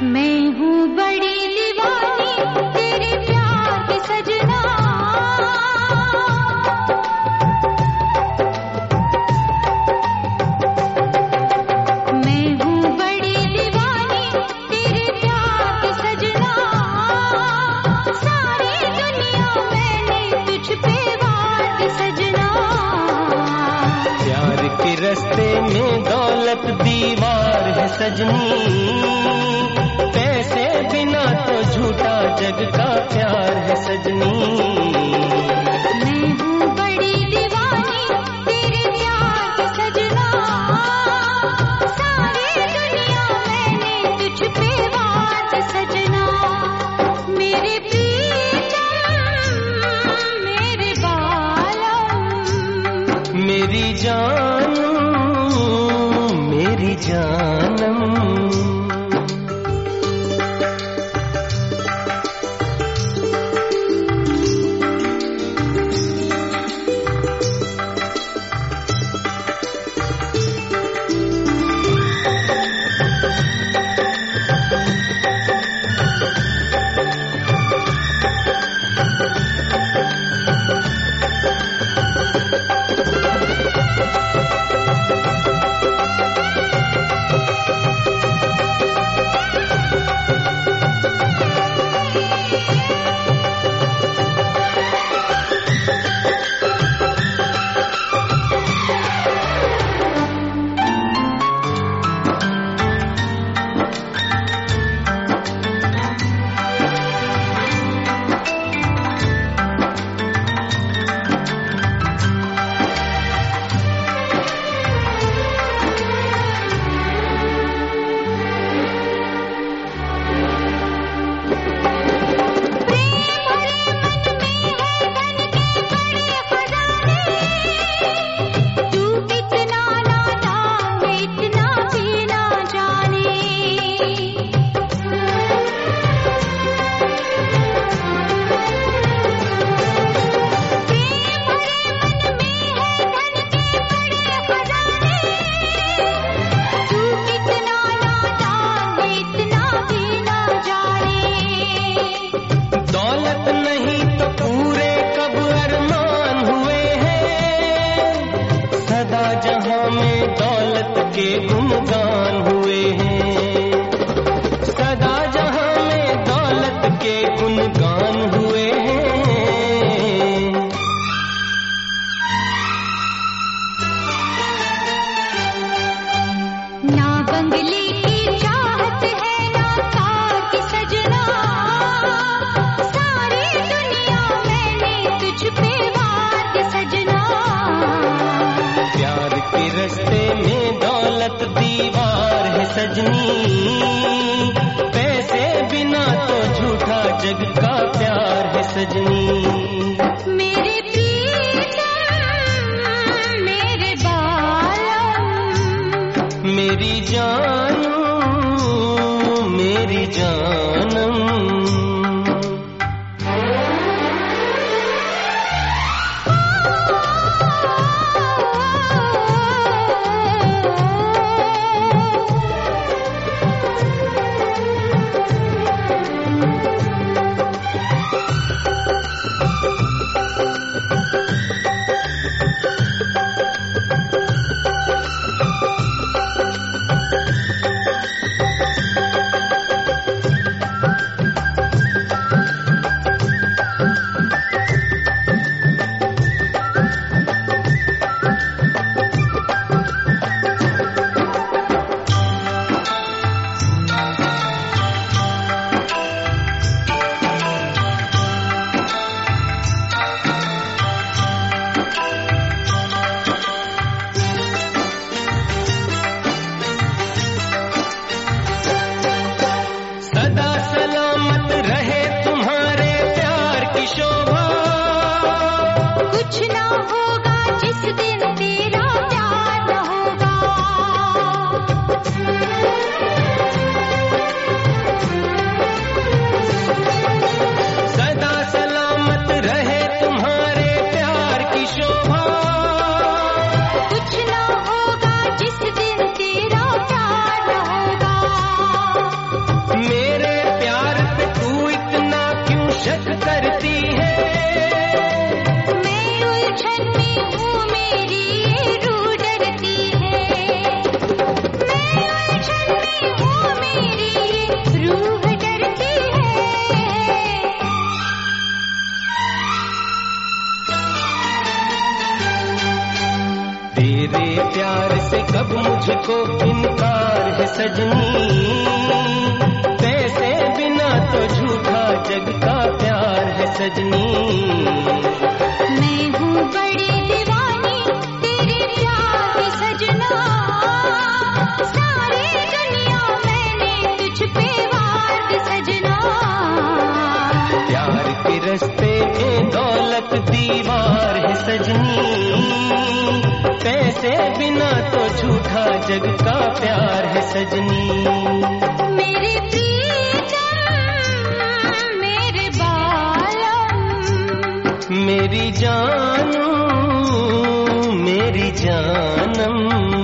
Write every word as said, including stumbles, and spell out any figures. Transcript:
मैं हूँ बड़ी दीवानी तेरे प्यार की सजना, मैं हूँ बड़ी दीवानी तेरे प्यार की सजना, सारी दुनिया मैंने तुझ पे वार दी सजना। प्यार के रास्ते में दौलत दीवार है सजनी, पैसे बिना तो झूठा जग का प्यार है सजनी। मैं हूँ बड़ी दीवानी तेरे प्यार की सजना, सारी दुनिया मैंने तुझ पे वार दी सजना। मेरे प्रीतम मेरे बालम, मेरी जानम मेरी जानम, के गुणगान हुए हैं, सदा जहां में दौलत के गुणगान हुए हैं। ना बंगले की चाहत है ना कार की सजना, सारी दुनिया मैंने तुझ पे वार दी सजना। प्यार के रास्ते में दौलत दीवार है सजनी, पैसे बिना तो झूठा जग का प्यार है सजनी। मेरे प्रीतम मेरे बालम, मेरी जानम मेरी जानम, कुछ ना होगा जिस दिन तेरा प्यार न होगा। सदा सलामत रहे तुम्हारे प्यार की शोभा, कुछ ना होगा जिस दिन तेरा प्यार न होगा। कब मुझको इनकार है सजनी, पैसे बिना तो झूठा जग का प्यार है सजनी। मैं हूँ बड़ी दीवानी तेरे प्यार की सजना, सारी दुनिया मैंने तुझ पे वार दी सजना। प्यार के रस्ते में दौलत दीवार है सजनी, पैसे बिना तो झूठा जग का प्यार है सजनी। मेरे प्रियतम मेरे बालम, मेरी जानू मेरी जानम।